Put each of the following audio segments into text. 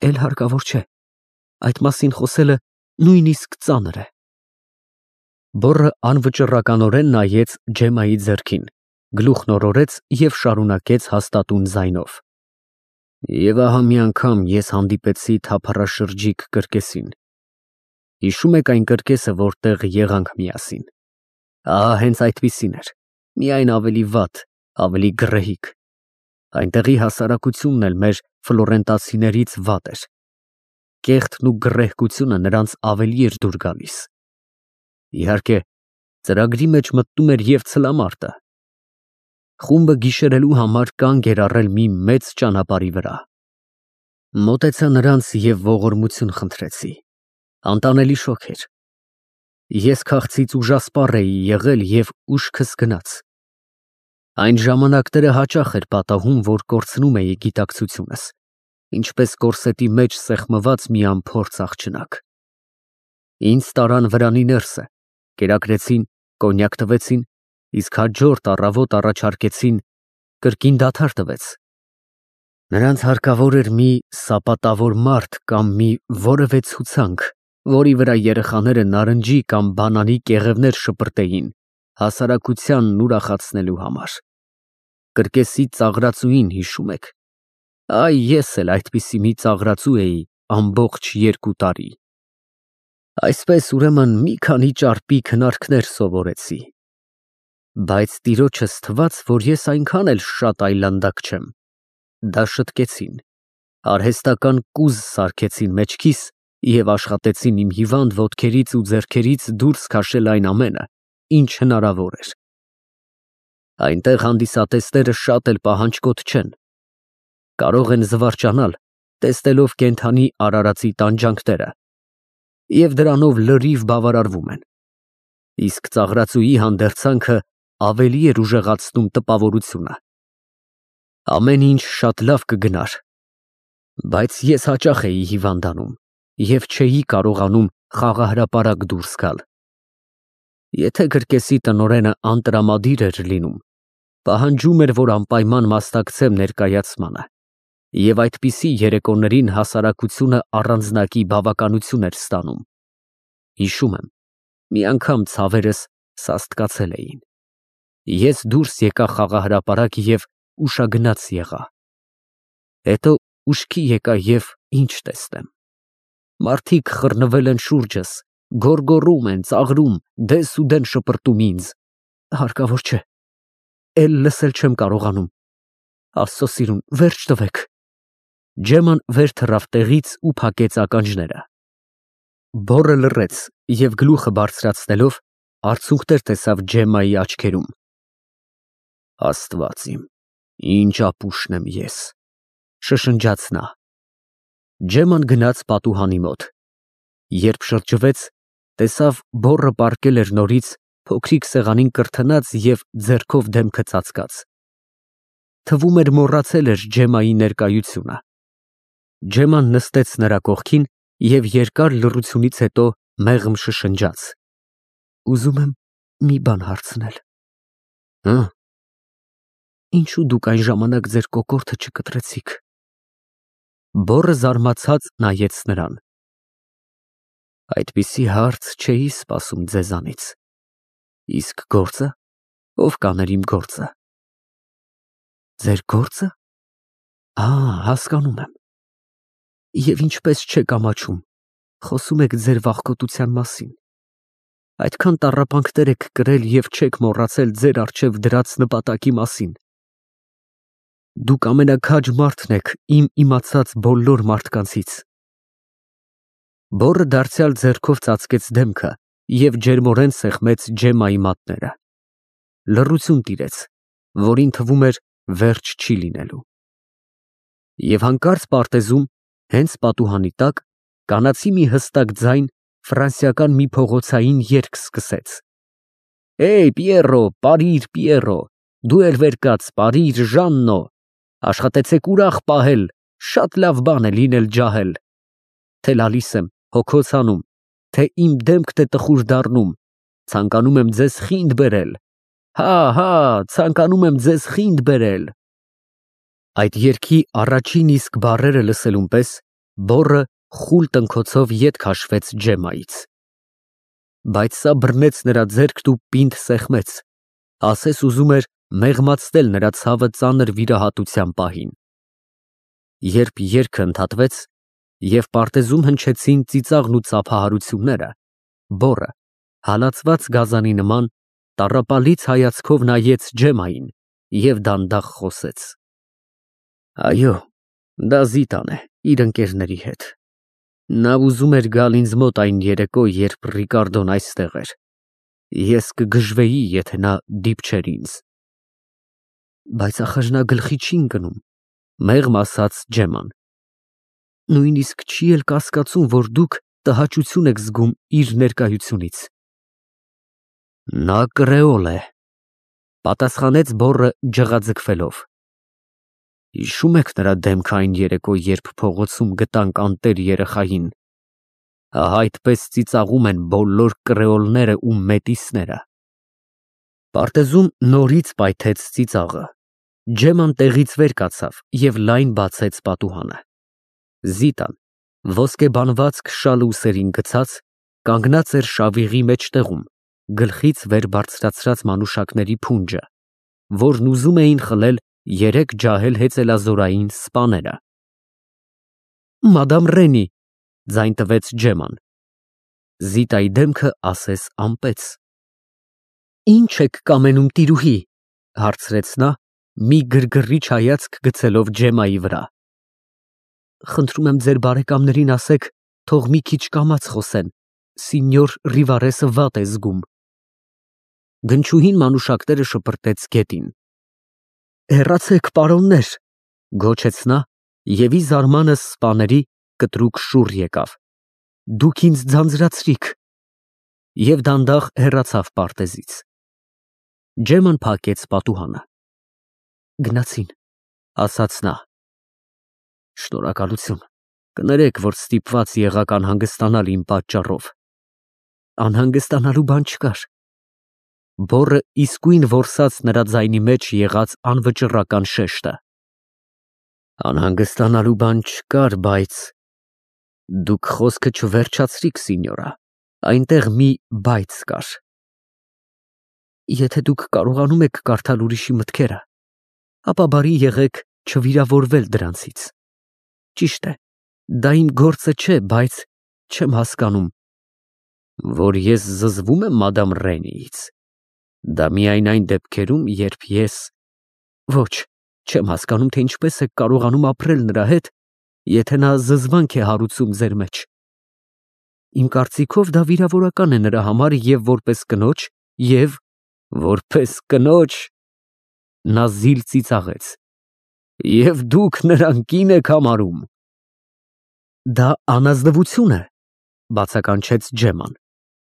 Էլ հարկավոր չէ։ Այդ մասին խոսելը նույնիսկ ծանր է։ Բոռը անվճռականորեն նայեց Ջեմայի ձեռքին, գլուխն օրորեց և շարունակեց հաստատուն ձայնով. Եվ ահա մի անգամ ես հանդիպեցի թափառաշրջիկ կրկեսին։ Հիշում եք այն կրկեսը, որտեղ եղանք միասին։ Ահա հենց այդպիսին էր, միայն ավելի վատ, ավելի գռեհիկ։ Այնտեղի հասարակությունն էլ մեր ֆլորենտացիներից վատ էր։ Կեղտն ու գռեհկությունը նրանց ավելի էր դուր գալիս։ Իհարկե, ծրագրի մեջ մտնում էր և ցլամարտը։ Խումբը գիշերելու համար կանգ էր առել մի մեծ ճանապարհի վրա։ Մոտեցա նրանց և ողորմություն խնդրեցի։ Անտանելի շոգ էր։ Ես քաղցից ուժասպառ էի եղել և ուշքս գնաց։ Այն ժամանակները հաճախ էր պատահում, որ կորցնում էի գիտակցությունս, ինչպես կորսետի մեջ սեղմված մի անփորձ աղջնակ։ Ինձ տարան վրանի ներսը, կերակրեցին, կոնյակ տվեցին, իսկ հաջորդ առավոտ առաջարկեցին, կրկին դադար տվեց։ Նրանց հարկավոր էր մի սապատավոր մարդ կամ մի որևէ ցուցանք, որի վրա երեխաները նարնջի կամ բանանի կեղևներ շպրտեին հասարակությանն ուրախացնելու համար։ Կրկեսի ծաղրածուին հիշում եք։ Այ ես էլ այդպիսի մի ծաղրածու էի ամբողջ 2 տարի։ Այսպես ուրեմն մի քանի ճարպիկ հնարքներ սովորեցի։ Բայց տիրոջս թվաց, որ ես այնքան էլ շատ այլանդակ չեմ։ Դա շտկեցին, արհեստական կուզ սարքեցին մեջքիս և աշխատեցին իմ հիվանդ ոտքերից ու ձեռքերից դուրս քաշել այն ամենը, ինչ հնարավոր էր։ Այնտեղ հանդիսատեսները շատ էլ պահանջկոտ չեն։ Կարող են զվարճանալ, տեսնելով կենդանի արարածի տանջանքները, և դրանով լրիվ բավարարվում են։ Իսկ ծաղրածուի հանդերձանքը ավելի էր ուժեղացնում տպավորությունը։ Ամեն ինչ շատ լավ կգնար, բայց ես հաճախ էի հիվանդանում և չէի կարողանում խաղահրապարակ դուրս գալ։ Եթե կրկեսի տնօրենը անտրամադիր էր լինում, պահանջում էր, որ անպայման մասնակցեմ ներկայացմանը, և այդպիսի երեկոներին հասարակությունը առանձնակի բավականություն էր ստանում։ Հիշում եմ, մի անգամ ցավերս սաստկացել էին։ Ես դուրս եկա խաղահրապարակ և ուշագնաց եղա։ Հետո ուշքի եկա և ինչ տեսնեմ։ Մարդիկ խռնվել են շուրջս, գոռգոռում են, ծաղրում, դես-ու-դեն շպրտում ինձ։ Հարկավոր չէ։ Էլ լսել չեմ կարողանում։ Աստծո սիրուն, վերջ տվեք։ Ջեման վեր թռավ տեղից ու փակեց ականջները։ Բոռը լռեց և գլուխը բարձրացնելով արցունքներ տեսավ Ջեմմայի աչքերում։ Աստված իմ, ինչ ապուշն եմ ես, շշնջաց նա։ Ջեմման գնաց պատուհանի մոտ։ Երբ շրջվեց, տեսավ բոռը պառկել էր նորից փոքրիկ սեղանին կրթնած և ձեռքով դեմքը ծածկած։ Թվում էր մոռացել էր Ջեմմայի ներկայությունը։ Ջեմման նստեց նրա կողքին և երկար լռությունից հետո մեղմ շշնջաց. Ուզում եմ մի բան հարցնել։ Հը՞։ Ինչու դուք այն ժամանակ ձեր կոկորդը չկտրեցիք։ Բոռը զարմացած նայեց նրան։ Այդպիսի հարց չէի սպասում ձեզանից։ Իսկ գործը, ով կաներ իմ գործը։ Ձեր գործը։ Հասկանում եմ։ Եվ ինչպես չեք ամաչում, խոսում եք ձեր վախկոտության մասին։ Այդքան տառապանքներ եք կրել և չեք մոռացել ձեր առջև դրած նպատակի մասին։ Դուք ամենաքաջ մարդն եք իմ իմացած բոլոր մարդկանցից։ Բոռը դարձյալ ձեռքով ծածկեց դեմքը և ջերմորեն սեղմեց Ջեմմայի մատները։ Լռություն տիրեց, որին թվում էր վերջ չի լինելու։ Եվ հանկարծ պարտեզում, հենց պատուհանի տակ, կանացի մի հստակ ձայն ֆրանսիական մի փողոցային երգ սկսեց. Էյ, Պիերո, պարիր, Պիերո, դու էլ վեր կաց, պարիր, Ժաննո, աշխատեցեք ուրախ պահել, շատ լավ բան է լինել ջահել։ Թե լալիս եմ, հոգոց հանում, թե իմ դեմքն է տխուր դառնում, ցանկանում եմ ձեզ խինդ բերել, հա, ցանկանում եմ ձեզ խինդ բերել։ Այդ երգի առաջին իսկ բառերը լսելուն պես Բոռը խուլ տնքոցով ետ քաշվեց Ջեմայից։ Բայց սա բռնեց նրա ձեռքն ու պինդ սեղմեց, ասես ուզում էր մեղմացնել նրա ցավը ծանր վիրահատության պահին։ Երբ երգը ընդհատվեց և պարտեզում հնչեցին ծիծաղն ու ծափահարությունները, բոռը, հալածված գազանի նման, տառապալից հայացքով նայեց Ջեմային և դանդաղ խոսեց. Այո, դա Զիտան է, իր ընկերների հետ։ Նա ուզում էր գալ ինձ մոտ այն երեկո, երբ Ռիկարդոն այստեղ էր։ Ես կգժվեի, եթե նա դիպչեր ինձ։ Բայց ախր նա գլխի չի ընկնում, մեղմ ասաց Ջեման։ Նույնիսկ չի էլ կասկածում, որ դուք տհաճություն եք զգում իր ներկայությունից։ Նա կրեոլ է, պատասխանեց բոռը ջղաձգվելով։ Հիշո՞ւմ եք նրա դեմքը այն երեկո, երբ փողոցում գտանք անտեր երեխային։ Ահա այդպես ծիծաղում են բոլոր կրեոլները ու մետիսները։ Պարտեզում նորից պայթեց ծիծաղը։ Ջեման տեղից վեր կացավ և լայն բացեց պատուհանը։ Զիտան, ոսկեբանված քշալ ուսերին գցած, կանգնած էր շավիղի մեջտեղում, գլխից վեր բարձրացրած մանուշակների փունջը, որն ուզում էին խլել երեք ջահել հեծելազորային սպաները։ Մադամ Ռենի, ձայն տվեց Ջեման։ Զիտայի դեմքը ասես ամպեց։ Ինչ եք կամենում, տիրուհի, հարցրեց նա, մի գրգռիչ հայացք գցելով Ջեմայի վրա։ Խնդրում եմ ձեր բարեկամներին ասեք, թող մի քիչ կամաց խոսեն, սինյոր Ռիվարեսը վատ է զգում։ Գնչուհին մանուշակները շպրտեց գետին։ Հեռացեք, պարոններ, գոչեց նա, և ի զարմանս սպաների կտրուկ շուռ եկավ։ Դուք ինձ ձանձրացրիք։ Եվ դանդաղ հեռացավ պարտեզից։ Ջեման փակեց պատուհանը։ Գնացին, ասաց նա։ Շնորհակալություն, կներեք, որ ստիպված եղաք անհանգստանալ իմ պատճառով։ Անհանգստանալու բան չկար։ Բոռը իսկույն որսաց նրա ձայնի մեջ եղած անվճռական շեշտը։ Անհանգստանալու բան չկար, բայց… Դուք խոսքը չվերջացրիք, սինյորա, այնտեղ մի բայց կար։ Եթե դուք կարողանում եք կարդալ ուրիշի մտքերը, ապա բարի եղեք չվիրավորվել դրանցից։ Ճիշտ է, դա իմ գործը չէ, բայց չեմ հասկանում… Որ ես զզվում եմ մադամ Ռենիից։ Դա միայն այն դեպքերում, երբ ես… Ոչ, չեմ հասկանում, թե ինչպես եք կարողանում ապրել նրա հետ, եթե նա զզվանք է հարուցում ձեր մեջ։ Իմ կարծիքով դա վիրավորական է նրա համար և որպես կնոջ, և որպես կնոջ… Նա զիլ ծիծաղեց։ Եվ դուք նրան կին եք համարում։ Դա անազնվություն է, բացականչեց Ջեման։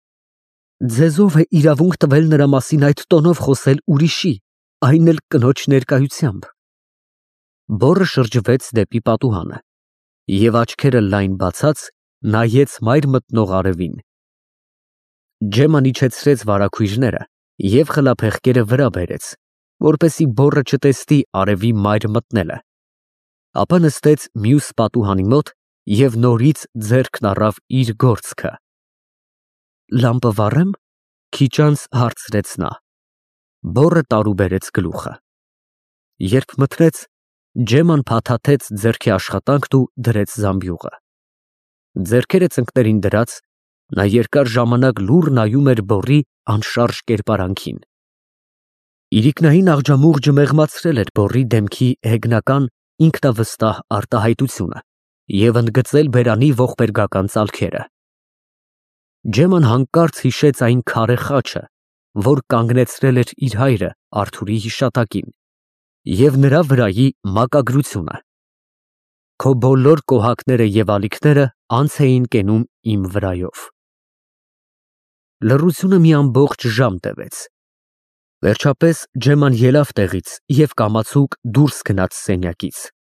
Ձեզ ով է իրավունք տվել նրա մասին այդ տոնով խոսել ուրիշի, այն էլ կնոջ ներկայությամբ։ Բոռը շրջվեց դեպի պատուհանը և աչքերը լայն բացած նայեց մայր մտնող արևին։ Ջեման իջեցրեց վարագույրները և խլափեղկերը վրա բերեց, որպեսզի բոռը չտեսնի արևի մայր մտնելը, ապա նստեց մյուս պատուհանի մոտ և նորից ձեռքն առավ իր գործքը։ Լամպը վառե՞մ, քիչ անց հարցրեց նա։ Բոռը տարուբերեց գլուխը։ Երբ մթնեց, Ջեման փաթաթեց ձեռքի աշխատանքն ու դրեց զամբյուղը։ Ձեռքերը ծնկներին դրած, նա երկար ժամանակ լուռ նայում էր բոռի անշարժ կերպարանքին։ Իրիկնային աղջամուղջը մեղմացրել էր բոռի դեմքի հեգնական ինքնավստահ արտահայտությունը և ընդգծել բերանի ողբերգական ծալքերը։ Ջեման հանկարծ հիշեց այն քարե խաչը, որ կանգնեցրել էր իր հայրը Արթուրի հիշատակին, և նրա վրայի մակագրությունը. Քո բոլոր կոհակները և ալիքները անց էին կենում իմ վրայով։ Լռությունը մի ամբողջ ժամ տևեց։ Վերջապես Ջեման ելավ տեղից և կամացուկ դուրս գնաց սենյակից։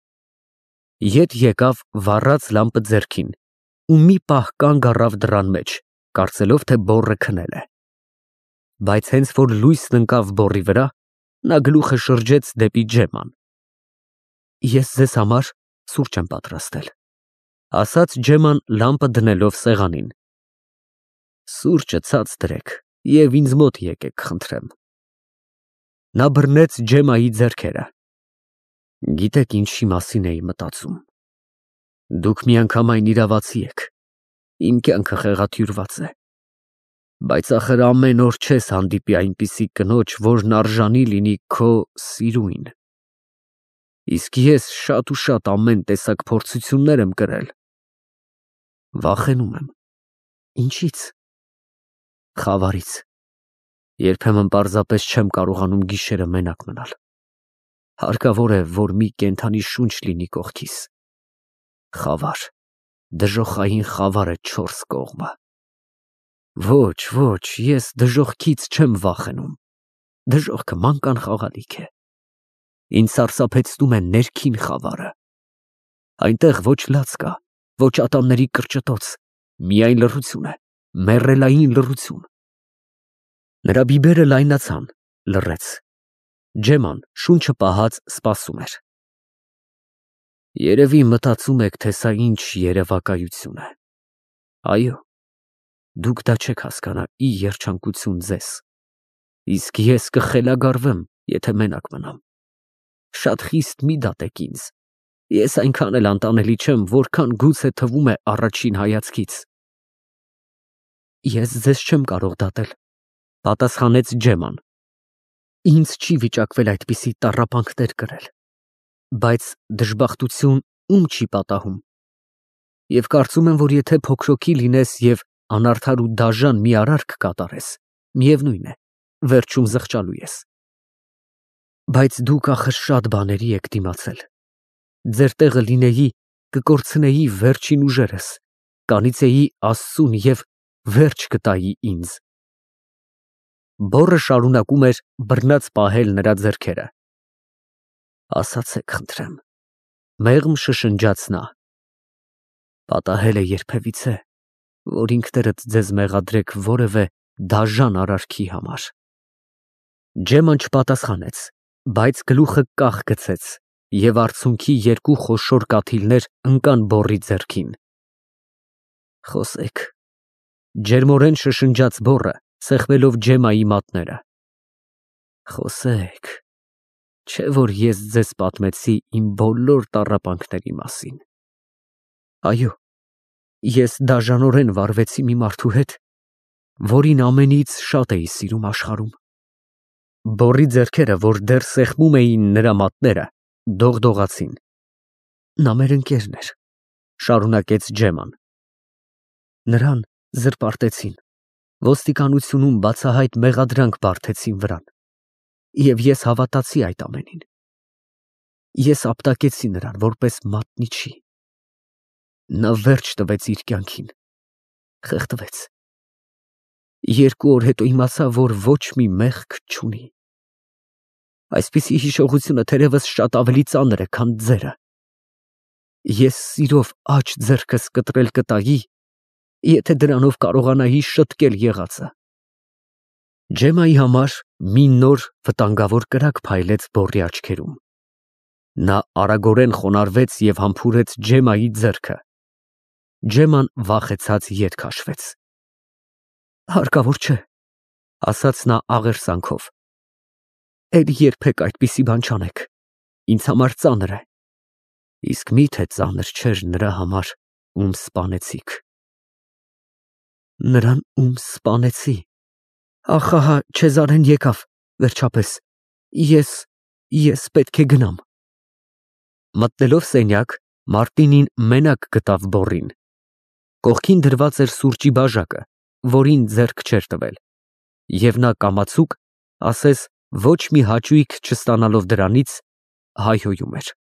Ետ եկավ վառած լամպը ձեռքին ու մի պահ կանգ առավ դռան մեջ, կարծելով, թե բոռը քնել է։ Բայց հենց որ լույսն ընկավ բոռի վրա, նա գլուխը շրջեց դեպի Ջեման։ Ես ձեզ համար սուրճ եմ պատրաստել։ ասաց Ջեման լամպը դնելով սեղանին։ Սուրճը ցած դրեք եւ ինձ մոտ եկեք, խնդրեմ։ Նա բռնեց Ջեմայի ձեռքերը։ Գիտեք ինչի մասին էի մտածում։ Դուք միանգամայն իրավացի եք։ Իմ կյանքը խեղաթյուրված է։ Բայց ախր ամեն օր չես հանդիպի այնպիսի կնոջ, որն արժանի լինի քո սիրույն։ Իսկ ես շատ ու շատ ամեն տեսակ փորձություններ եմ կրել։ Վախենում եմ։ Ինչից։ Խավարից։ Երբեմն պարզապես չեմ կարողանում գիշերը մենակ մնալ։ Հարկավոր է, որ մի կենդանի շունչ լինի կողքիս։ Խավար, դժոխային խավար է 4 կողմը։ Ոչ, ոչ, ես դժոխքից չեմ վախենում։ Դժոխքը մանկան խաղալիք է։ Ինձ սարսափեցնում է ներքին խավարը։ Այնտեղ ոչ լաց կա, ոչ ատամների կրճտոց, միայն լռություն է, մեռելային լռություն։ Նրա բիբերը լայնացան, լռեց։ Ջեման շունչը պահած սպասում էր։ Երևի մտածում եք, թե սա ինչ երևակայություն է։ Այո, դուք դա չեք հասկանա, ի երջանկություն ձեզ։ Իսկ ես կխելագարվեմ, եթե մենակ մնամ։ Շատ խիստ մի դատեք ինձ։ Ես այնքան էլ անտանելի չեմ, որքան գուցե թվում է առաջին հայացքից։ Ես ձեզ չեմ կարող դատել, պատասխանեց Ջեման։ Ինձ չի վիճակվել այդպիսի տառապանքներ կրել։ Բայց դժբախտություն ում չի պատահում։ Եվ կարծում եմ, որ եթե փոքրոքի լինես և անարդար ու դաժան մի արարք կատարես, միևնույն է, վերջում զղջալու ես։ Բայց դուք ախր շատ բաների եք դիմացել։ Ձեր տեղը լինեի, կկորցնեի վերջին ուժերս, կանիծեի Աստծուն և վերջ կտայի ինձ։ Բոռը շարունակում էր բռնած պահել նրա ձեռքերը։ Ասացեք, խնդրեմ, մեղմ շշնջաց նա։ Պատահել է երբևիցե, որ ինքներդ ձեզ մեղադրեք որևէ դաժան արարքի համար։ Ջեման չպատասխանեց, բայց գլուխը կախ գցեց և արցունքի 2 խոշոր կաթիլներ ընկան բոռի ձեռքին։ Խոսեք, ջերմորեն շշնջաց բոռը, սեղմելով Ջեմայի մատները։ Խոսեք, չէ՞ որ ես ձեզ պատմեցի իմ բոլոր տառապանքների մասին։ Այո, ես դաժանորեն վարվեցի մի մարդու հետ, որին ամենից շատ էի սիրում աշխարհում։ Բոռի ձեռքերը, որ դեռ սեղմում էին նրա մատները, դողդողացին։ Նա մեր ընկերն էր, շարունակեց Ջեման։ Նրան զրպարտեցին, ոստիկանությունում բացահայտ մեղադրանք բարդեցին վրան, և ես հավատացի այդ ամենին։ Ես ապտակեցի նրան որպես մատնիչի։ Նա վերջ տվեց իր կյանքին, խեղդվեց։ 2 օր հետո իմացա, որ ոչ մի մեղք չունի։ Այսպիսի հիշողությունը թերևս շատ ավելի ծանր է, քան ձերը։ Ես սիրով աջ ձեռքս կտրել կտայի, եթե դրանով կարողանայի շտկել եղածը։ Ջեմայի համար մի նոր վտանգավոր կրակ փայլեց բոռի աչքերում։ Նա արագորեն խոնարհվեց և համբուրեց Ջեմայի ձեռքը։ Ջեման վախեցած ետ քաշվեց։ Հարկավոր չէ, ասաց նա աղերսանքով։ Էլ երբեք այդպիսի բան չանեք, ինձ համար ծանր է։ Իսկ մի՞թե ծանր չէր նրա համար, ում սպանեցիք։ Նրան, ում սպանեցի։ Ախ, ահա Չեզարեն եկավ, վերջապես։ Ես պետք է գնամ։ Մտնելով սենյակ, Մարտինին մենակ գտավ բոռին։ Կողքին դրված էր սուրճի բաժակը, որին ձեռք չէր տվել, և նա կամացուկ, ասես ոչ մի հաճույք չստանալով դրանից, հայհոյում էր։